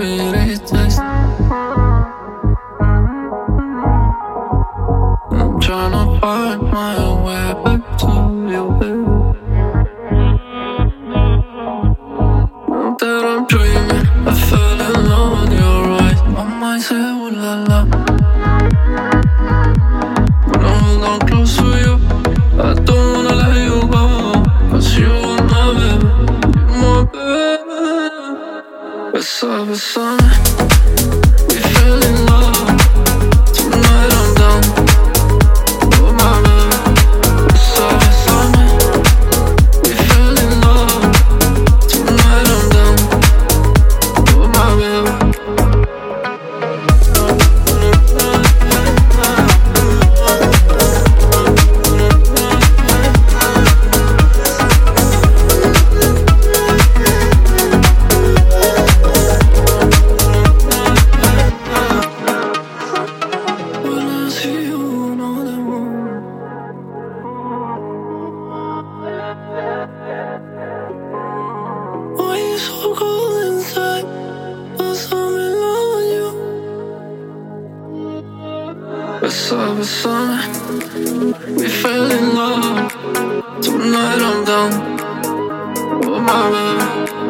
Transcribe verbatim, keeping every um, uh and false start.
sweet it tastes. I'm tryna find my way back to you, baby. Now that I'm dreaming, I fell in love with your eyes. My mind say ooh la la. When I hold on close to you, I don't wanna let you go. Cause you are my baby, you my baby. Beside, beside me, we fell in love. Tonight I'm down, oh my baby. Beside, beside me, we fell in love. Tonight I'm down, oh my baby. When I see you on the moon, why you so cold inside? 'Cause I'm in love with you. Beside, beside me, we fell in love. Tonight I'm down, oh my baby.